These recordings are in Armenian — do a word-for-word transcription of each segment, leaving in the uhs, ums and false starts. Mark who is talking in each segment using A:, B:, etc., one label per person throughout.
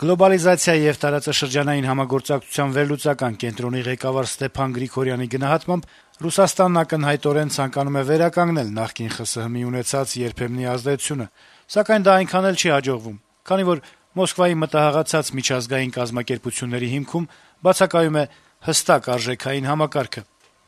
A: Գլոբալիզացիա եւ տարածաշրջանային համագործակցության վերլուծական կենտրոնի ղեկավար Ստեփան Գրիգորյանի գնահատմամբ Ռուսաստանն ակնհայտորեն ցանկանում է վերականգնել նախկին ԽՍՀՄ-ի ունեցած երբեմնի ազդեցությունը, սակայն դա այնքան էլ չի հաջողվում, քանի որ Մոսկվայի մտահղացած միջազգային կազմակերպությունների հիմքում բացակայում է հստակ արժեքային համակարգը։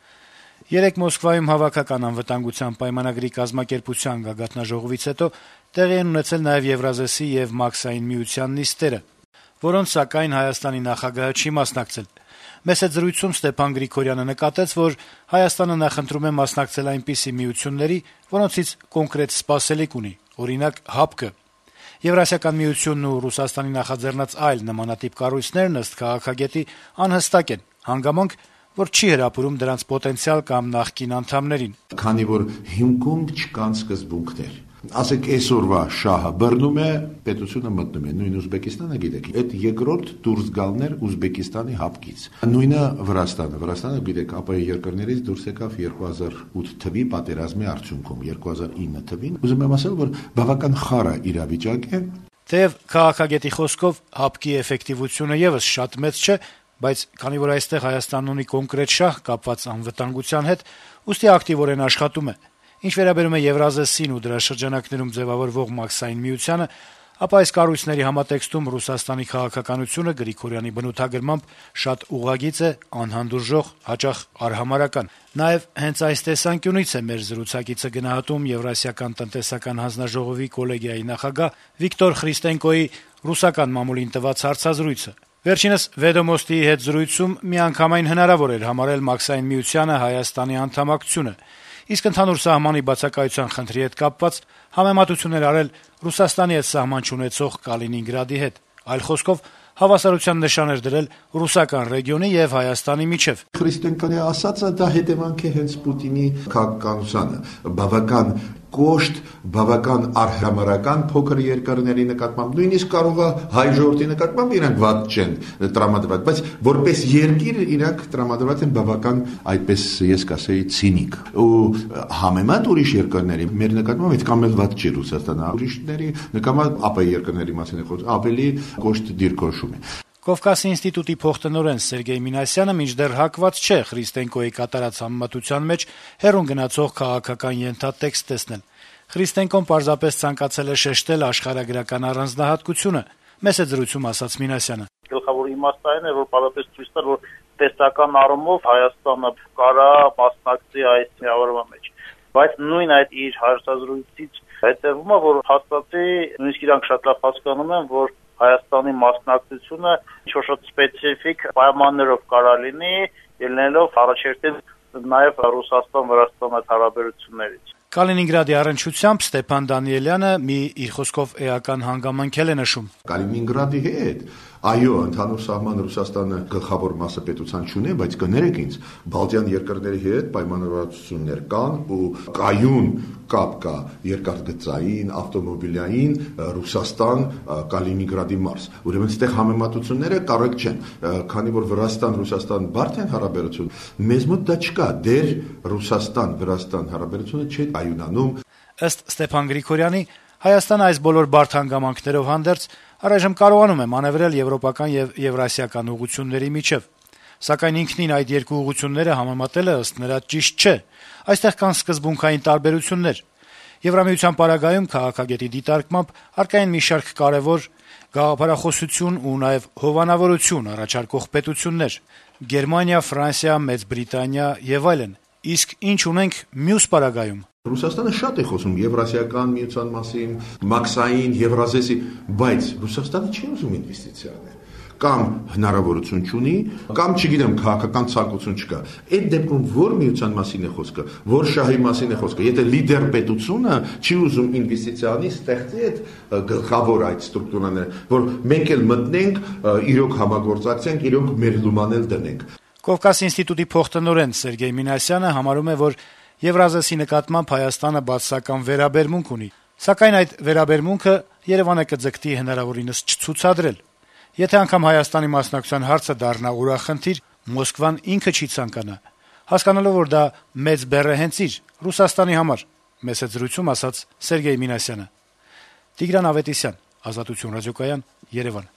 A: Երեկ Մոսկվայում Հավաքական անվտանգության պայմանագրի կազմակերպության գագաթնաժողովից հետո տեղի են ունեցել նաև Եվրազեսի եւ Մաքսային միության նիստերը, որոնց սակայն Հայաստանի նախագահը չի մասնակցել։ Մեծ զրույցում Ստեփան Գրիգորյանը նկատեց, որ Հայաստանը նախընտրում է մասնակցել այնպիսի միությունների, որոնցից կոնկրետ սպասելիք ունի, օրինակ ՀԱՊԿ-ը։ Եվրասիական միությունն ու Ռուսաստանի նախաձեռնած այլ նմանատիպ կառույցներն ըստ քաղաքագետի անհստակ են, հանգամանք, որ չի հրապուրում դրանց պոտենցիալ կամ նախկին անդամներին։
B: Քանի որ հիմքում չկան սկզբունքներ։ Ասենք այսօրվա շահը բռնում է, պետությունը մտնում է, նույն Ուզբեկիստանը գիտեք, այդ երկրորդ դուրս գալներ Ուզբեկիստանի հապկից։ Նույնը Վրաստանը, Վրաստանը գիտեք, ԱՊՀ երկրներից դուրս եկավ երկու հազար ութ թվականի պատերազմի արդյունքում, երկու հազար ինը թվականին։ Ուզում եմ ասել, որ բավական խառը իրավիճակ է։
A: Թեև քաղաքագետի խոսքով ՀԱՊԿ-ի էֆեկտիվությունը եւս շատ մեծ չէ, բայց քանի որ այստեղ Հայաստանն ունի կոնկրետ շահ կապված անվտանգության հետ, ուստի ակտիվորեն աշխատում է։ Ինչ վերաբերում է Եվրազեսին ու դրա շրջանակներում ձևավորվող Մաքսային միությանը, ապա այս կառույցների համատեքստում Ռուսաստանի քաղաքականությունը Գրիգորյանի բնութագրմամբ շատ ուղղագիծ է, անհանդուրժող, հաճախ արհամարհական։ Նաեւ հենց այս տեսանկյունից է մեր զրուցակիցը գնահատում Եվրասիական տնտեսական հանձնաժողովի կոլեգիայի նախագահ Վիկտոր Խրիստենկոյի ռուսական մամուլին տված հարցազրույցը։ Վերջինս Վեդոմոստիի հետ զրույցում միանգամայն հնարավոր էր համարել Մաքսային միությանը Հայաստանի անդամակցությունը, իսկ ընդհանուր սահմանի բացակայության խնդրի հետ կապված համեմատություններ արել Ռուսաստանի հետ սահման չունեցող Կալինինգրադի հետ։ Այլ խոսքով հավասարության նշան էր դրել ռուսական ռեգիոնի եւ Հայաստանի միջեւ։
B: Խրիստենկոյի ասածը դա հետևանք է հենց Պուտինի քաղաքականությանը, բավական կոշտ, բավական արհամարհական փոքր երկրների նկատմամբ, նույնիսկ կարող է հայ ժողովրդի նկատմամբ իրանք վատ չեն տրամադրված, բայց որպես երկիր իրանք տրամադրված են բավական, այդպես ես կասեի, ցինիկ։ Ու համեմատ ուրիշ երկրների մեր նկատմամբ այդքան էլ վատ չի Ռուսաստանը, ուրիշների նկատմամբ ԱՊՀ երկրների մասին է խոսքը, ավելի կոշտ դիրքորոշում է։
A: Կովկասի ինստիտուտի փոխտնօրեն Սերգեյ Մինասյանը մինչդեռ հակված չէ Խրիստենկոյի կատարած համեմատության մեջ հեռուն գնացող քաղաքական ենթատեքստ տեսնել։ Խրիստենկոն պարզապես ցանկացել է շեշտել աշխարհագրական առանձնահատկությունը, մեծ զրույցում ասաց Մինասյանը։
C: Գլխավոր իմաստը այն է, որ պարզապես ցույց տալ, որ տեսական առումով Հայաստանը կարա մասնակցի այս միավորման մեջ։ Բայց նույն այդ իր հարցազրույցից հետևում է, որ հաստատի նույնիսկ իրանք շատ լավ հասկանում են, որ Հայաստանի մասնակցությունը ինչ-որ շատ սպეციფიկ պայմաններով կարա լինի, ելնելով առաջերտին նաև Ռուսաստան-Վրաստան այդ հարաբերություններից։
A: Կալինինգրադի առնչությամբ Ստեփան Դանիելյանը մի իր խոսքով էական հանգամանքել է նշում։
B: Կալինինգրադի հետ, այո, ընդհանուր սահման Ռուսաստանը գլխավոր մասը պետության չունի, բայց կներեք ինձ, Բալտյան երկրների հետ պայմանավորվածություններ կան ու կայուն կապ կա երկաթգծային, ավտոմոբիլային Ռուսաստան Կալինինգրադի մարզ։ Ուրեմն այստեղ համեմատությունները կարեկ չեն, քանի որ Վրաստան-Ռուսաստան բարդ են հարաբերություն, մեզ մոտ դա չկա, դեր Ռուսաստան-Վրաստան հարաբերությունը չի կայունանում։
A: Ըստ Ստեփան Գրիգորյանի, Հայաստանը այս բոլոր բարդ հանգամանքներով հանդերձ առայժմ կարողանում է մանևրել եվրոպական եւ եվրասիական ուղղությունների միջեւ։ Սակայն ինքնին այդ երկու ուղղությունները համեմատելը ըստ նրա ճիշտ չէ։ Այստեղ կան սկզբունքային տարբերություններ։ Եվրամիության պարագայում քաղաքագետի դիտարկմամբ առկա են մի շարք կարևոր գաղափարախոսություն ու նաեւ հովանավորություն առաջարկող պետություններ՝ Գերմանիա, Ֆրանսիա, Մեծ Բրիտանիա եւ այլն։ Իսկ ինչ ունենք մյուս պարագայում։
B: Ռուսաստանը շատ է խոսում Եվրասիական միության մասին, Մաքսային, Եվրազեսի, բայց Ռուսաստանը չի ուզում ինվեստիցիաներ։ Կամ հնարավորություն չունի, կամ չգիտեմ, քաղաքական ցանկություն չկա։ Այդ դեպքում որ միության մասին է խոսքը, որ շահի մասին է խոսքը։ Եթե լիդեր պետությունը չի ուզում ինվեստիցիանի ստեղծի այդ գլխավոր այդ ստրուկտուրաները, որ մենք էլ մտնենք, իրոք համագործակցենք, իրոք մեր լումանել դնենք։
A: Կովկասի ինստիտուտի փոխտնօրեն Սերգեյ Մինասյանը համարում է, որ Եվրազեսի նկատմամբ Հայաստանը բացասական վերաբերմունք ունի, սակայն այդ վերաբերմունքը Երևանը կձգտի հնարավորինս չցուցադրել։ Եթե անգամ Հայաստանի մասնակցության հարցը դառնա ուրախնդիր, Մոսկվան ինքը չի ցանկանա, հասկանալով, որ դա մեծ բեռ է հենց իր Ռուսաստանի համար, մեծ զրույցում ասաց Սերգեյ Մինասյանը։ Տիգրան Ավետիսյան, Ազատություն ռադիոկայան, Երևան։